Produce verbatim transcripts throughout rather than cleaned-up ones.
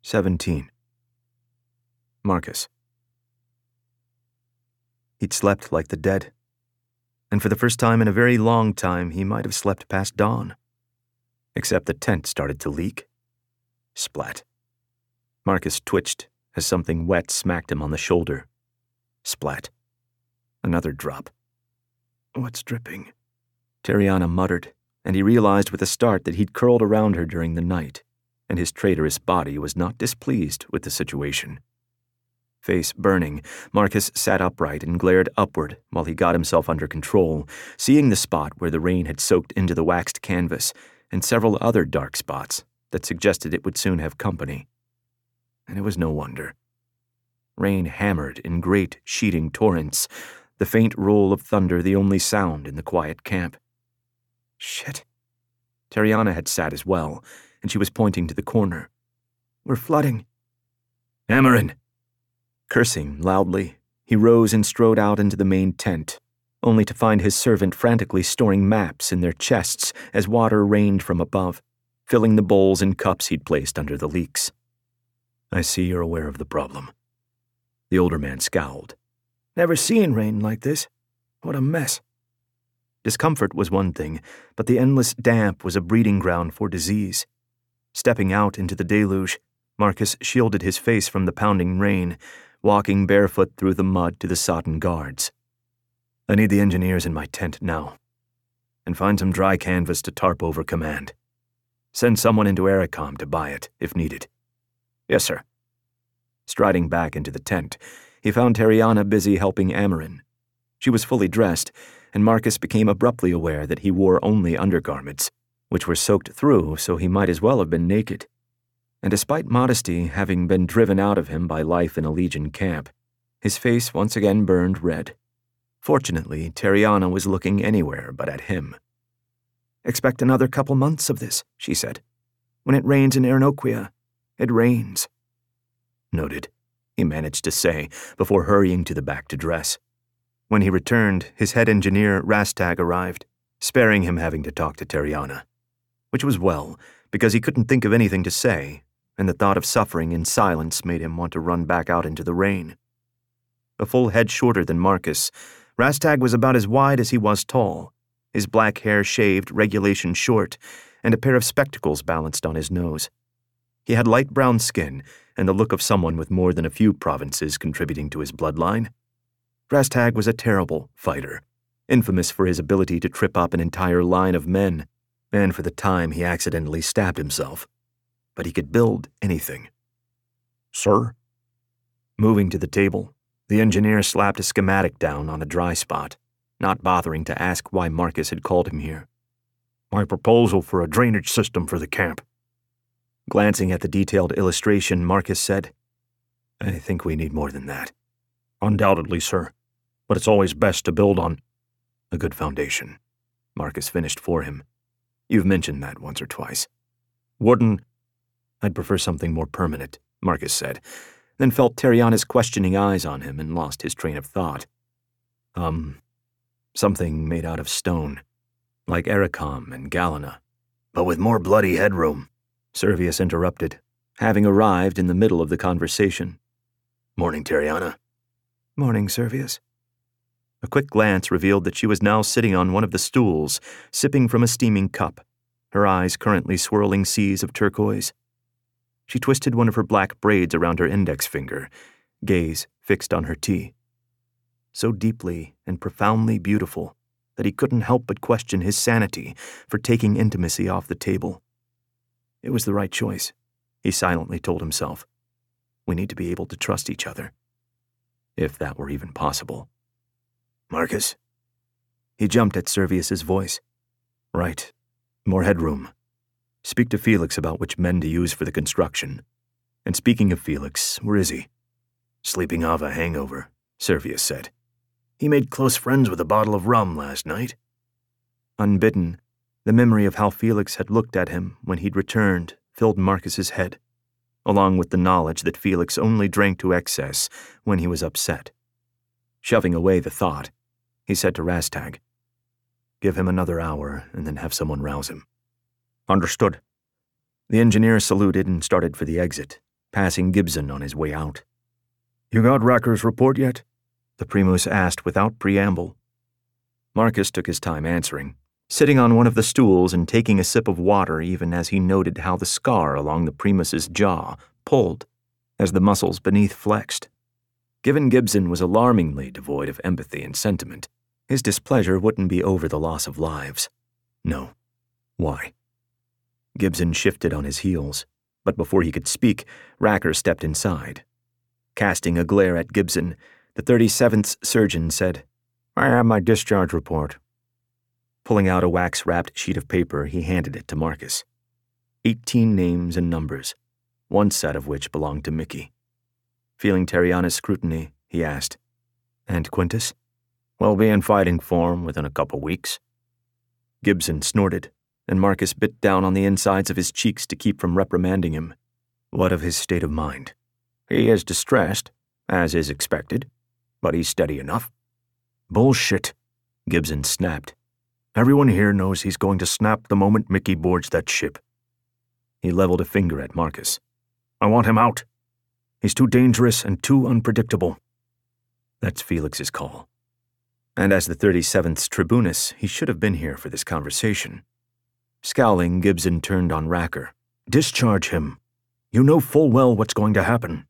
Seventeen. Marcus. He'd slept like the dead. And for the first time in a very long time, he might have slept past dawn. Except the tent started to leak. Splat. Marcus twitched as something wet smacked him on the shoulder. Splat. Another drop. What's dripping? Tariana muttered, and he realized with a start that he'd curled around her during the night, and his traitorous body was not displeased with the situation. Face burning, Marcus sat upright and glared upward while he got himself under control, seeing the spot where the rain had soaked into the waxed canvas and several other dark spots that suggested it would soon have company. And it was no wonder. Rain hammered in great, sheeting torrents, the faint roll of thunder the only sound in the quiet camp. Shit. Tariana had sat as well, and she was pointing to the corner. We're flooding. Amarin! Cursing loudly, he rose and strode out into the main tent, only to find his servant frantically storing maps in their chests as water rained from above, filling the bowls and cups he'd placed under the leaks. I see you're aware of the problem. The older man scowled. Never seen rain like this. What a mess. Discomfort was one thing, but the endless damp was a breeding ground for disease. Stepping out into the deluge, Marcus shielded his face from the pounding rain, walking barefoot through the mud to the sodden guards. I need the engineers in my tent now. And find some dry canvas to tarp over command. Send someone into Ericom to buy it, if needed. Yes, sir. Striding back into the tent, he found Tariana busy helping Amarin. She was fully dressed, and Marcus became abruptly aware that he wore only undergarments, which were soaked through, so he might as well have been naked. And despite modesty having been driven out of him by life in a Legion camp, his face once again burned red. Fortunately, Tariana was looking anywhere but at him. Expect another couple months of this, she said. When it rains in Arenoquia, it rains. Noted, he managed to say, before hurrying to the back to dress. When he returned, his head engineer, Rastag, arrived, sparing him having to talk to Tariana. Which was well, because he couldn't think of anything to say, and the thought of suffering in silence made him want to run back out into the rain. A full head shorter than Marcus, Rastag was about as wide as he was tall, his black hair shaved regulation short, and a pair of spectacles balanced on his nose. He had light brown skin and the look of someone with more than a few provinces contributing to his bloodline. Rastag was a terrible fighter, infamous for his ability to trip up an entire line of men, and for the time he accidentally stabbed himself. But he could build anything. Sir? Moving to the table, the engineer slapped a schematic down on a dry spot, not bothering to ask why Marcus had called him here. My proposal for a drainage system for the camp. Glancing at the detailed illustration, Marcus said, I think we need more than that. Undoubtedly, sir, but it's always best to build on a good foundation. Marcus finished for him. You've mentioned that once or twice. Wooden... I'd prefer something more permanent, Marcus said, then felt Tariana's questioning eyes on him and lost his train of thought. Um, something made out of stone, like Ericom and Galena, but with more bloody headroom, Servius interrupted, having arrived in the middle of the conversation. Morning, Tariana. Morning, Servius. A quick glance revealed that she was now sitting on one of the stools, sipping from a steaming cup, her eyes currently swirling seas of turquoise. She twisted one of her black braids around her index finger, gaze fixed on her tea. So deeply and profoundly beautiful that he couldn't help but question his sanity for taking intimacy off the table. It was the right choice, he silently told himself. We need to be able to trust each other. If that were even possible. Marcus? He jumped at Servius's voice. Right. More headroom. Speak to Felix about which men to use for the construction. And speaking of Felix, where is he? Sleeping off a hangover, Servius said. He made close friends with a bottle of rum last night. Unbidden, the memory of how Felix had looked at him when he'd returned filled Marcus's head, along with the knowledge that Felix only drank to excess when he was upset. Shoving away the thought, he said to Rastag, Give him another hour and then have someone rouse him. Understood. The engineer saluted and started for the exit, passing Gibson on his way out. "You got Racker's report yet?" the Primus asked without preamble. Marcus took his time answering, sitting on one of the stools and taking a sip of water even as he noted how the scar along the Primus's jaw pulled as the muscles beneath flexed. Given Gibson was alarmingly devoid of empathy and sentiment, his displeasure wouldn't be over the loss of lives. No. Why? Gibson shifted on his heels, but before he could speak, Racker stepped inside. Casting a glare at Gibson, the thirty-seventh's surgeon said, "I have my discharge report." Pulling out a wax-wrapped sheet of paper, he handed it to Marcus. Eighteen names and numbers, one set of which belonged to Mickey. Feeling Terriana's scrutiny, he asked, "And Quintus?" "We'll be in fighting form within a couple weeks." Gibson snorted, and Marcus bit down on the insides of his cheeks to keep from reprimanding him. What of his state of mind? "He is distressed, as is expected, but he's steady enough." "Bullshit," Gibson snapped. "Everyone here knows he's going to snap the moment Mickey boards that ship." He leveled a finger at Marcus. "I want him out. He's too dangerous and too unpredictable." That's Felix's call. And as the thirty-seventh's tribunus, he should have been here for this conversation. Scowling, Gibson turned on Racker. "Discharge him. You know full well what's going to happen."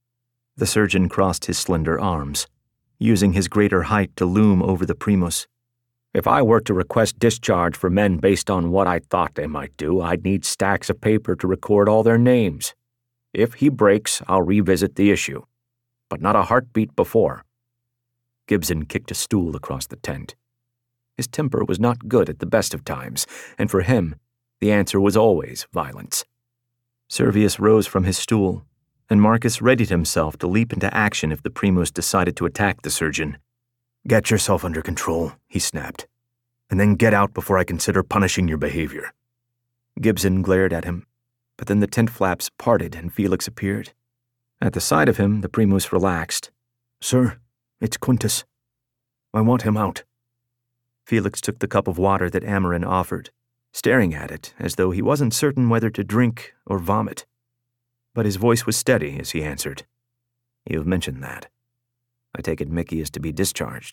The surgeon crossed his slender arms, using his greater height to loom over the Primus. "If I were to request discharge for men based on what I thought they might do, I'd need stacks of paper to record all their names. If he breaks, I'll revisit the issue. But not a heartbeat before." Gibson kicked a stool across the tent. His temper was not good at the best of times, and for him, the answer was always violence. Servius rose from his stool, and Marcus readied himself to leap into action if the Primus decided to attack the surgeon. "Get yourself under control," he snapped, "and then get out before I consider punishing your behavior." Gibson glared at him, but then the tent flaps parted and Felix appeared. At the sight of him, the Primus relaxed. "Sir, it's Quintus. I want him out." Felix took the cup of water that Amarin offered, staring at it as though he wasn't certain whether to drink or vomit. But his voice was steady as he answered. "You've mentioned that. I take it Mickey is to be discharged."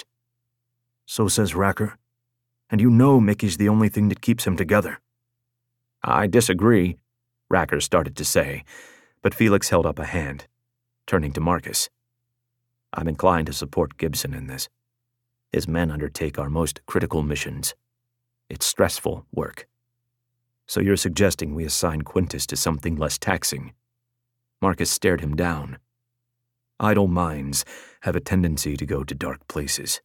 "So says Racker. And you know Mickey's the only thing that keeps him together." "I disagree," Racker started to say, but Felix held up a hand, turning to Marcus. "I'm inclined to support Gibson in this. His men undertake our most critical missions. It's stressful work. So you're suggesting we assign Quintus to something less taxing?" Marcus stared him down. Idle minds have a tendency to go to dark places.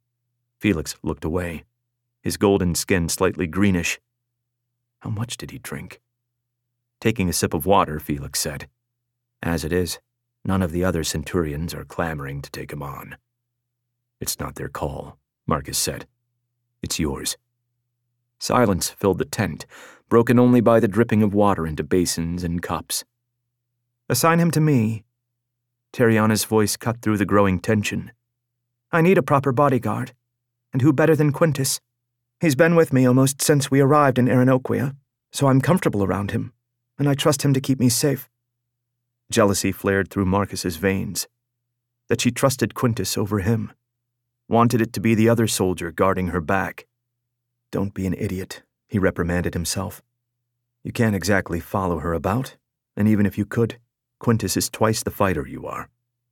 Felix looked away, his golden skin slightly greenish. How much did he drink? Taking a sip of water, Felix said, "As it is, none of the other centurions are clamoring to take him on." "It's not their call," Marcus said. "It's yours." Silence filled the tent, broken only by the dripping of water into basins and cups. "Assign him to me." Terriana's voice cut through the growing tension. "I need a proper bodyguard, and who better than Quintus? He's been with me almost since we arrived in Arenoquia, so I'm comfortable around him, and I trust him to keep me safe." Jealousy flared through Marcus's veins. That she trusted Quintus over him. Wanted it to be the other soldier guarding her back. "Don't be an idiot," he reprimanded himself. "You can't exactly follow her about, and even if you could, Quintus is twice the fighter you are."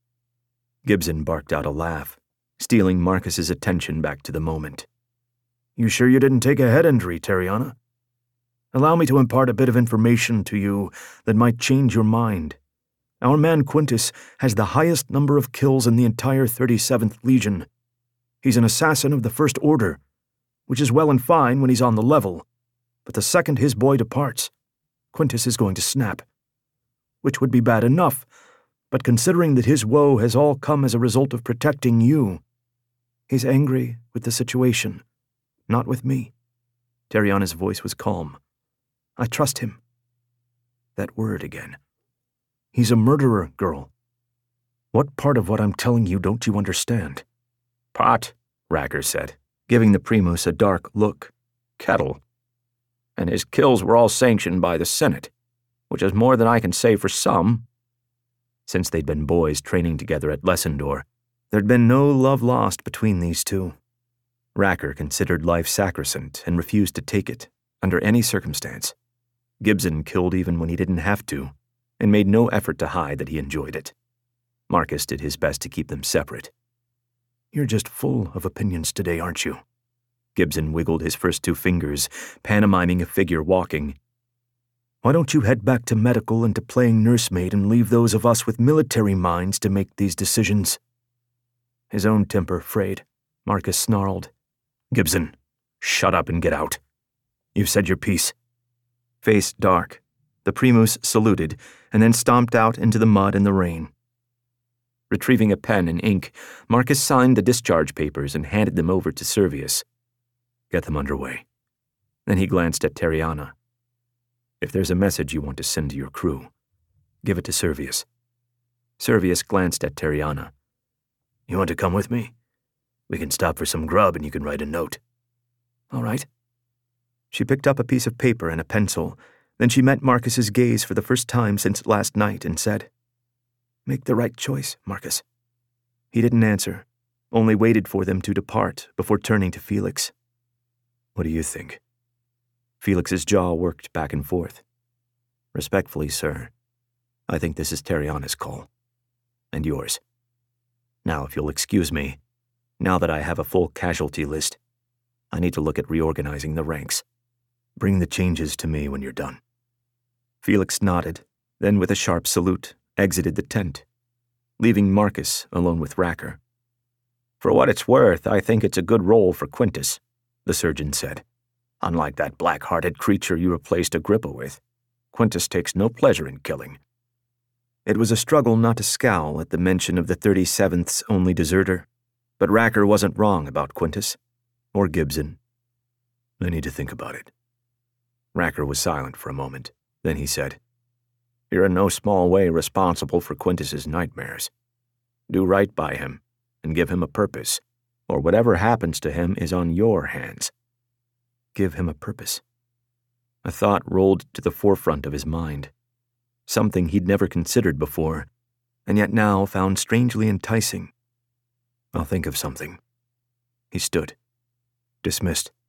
Gibson barked out a laugh, stealing Marcus's attention back to the moment. "You sure you didn't take a head injury, Terriana? Allow me to impart a bit of information to you that might change your mind. Our man Quintus has the highest number of kills in the entire thirty-seventh Legion. He's an assassin of the First Order, which is well and fine when he's on the level, but the second his boy departs, Quintus is going to snap. Which would be bad enough, but considering that his woe has all come as a result of protecting you, he's angry with the situation, not with me." Terriana's voice was calm. "I trust him." That word again. "He's a murderer, girl. What part of what I'm telling you don't you understand?" "Pot," Racker said, giving the Primus a dark look. "Kettle. And his kills were all sanctioned by the Senate, which is more than I can say for some." Since they'd been boys training together at Lessendor, there'd been no love lost between these two. Racker considered life sacrosanct and refused to take it, under any circumstance. Gibson killed even when he didn't have to, and made no effort to hide that he enjoyed it. Marcus did his best to keep them separate. "You're just full of opinions today, aren't you?" Gibson wiggled his first two fingers, pantomiming a figure walking. "Why don't you head back to medical and to playing nursemaid and leave those of us with military minds to make these decisions?" His own temper frayed. Marcus snarled. "Gibson, shut up and get out. You've said your piece." Face dark, the Primus saluted and then stomped out into the mud and the rain. Retrieving a pen and ink, Marcus signed the discharge papers and handed them over to Servius. "Get them underway." Then he glanced at Terriana. "If there's a message you want to send to your crew, give it to Servius." Servius glanced at Terriana. "You want to come with me? We can stop for some grub and you can write a note." "All right." She picked up a piece of paper and a pencil. Then she met Marcus's gaze for the first time since last night and said, "Make the right choice, Marcus." He didn't answer, only waited for them to depart before turning to Felix. "What do you think?" Felix's jaw worked back and forth. "Respectfully, sir, I think this is Terriana's call. And yours. Now, if you'll excuse me, now that I have a full casualty list, I need to look at reorganizing the ranks. Bring the changes to me when you're done." Felix nodded, then with a sharp salute, exited the tent, leaving Marcus alone with Racker. "For what it's worth, I think it's a good role for Quintus," the surgeon said. "Unlike that black-hearted creature you replaced Agrippa with, Quintus takes no pleasure in killing." It was a struggle not to scowl at the mention of the thirty-seventh's only deserter, but Racker wasn't wrong about Quintus, or Gibson. "I need to think about it." Racker was silent for a moment. Then he said, "You're in no small way responsible for Quintus's nightmares. Do right by him, and give him a purpose, or whatever happens to him is on your hands." Give him a purpose. A thought rolled to the forefront of his mind, something he'd never considered before, and yet now found strangely enticing. "I'll think of something." He stood. "Dismissed."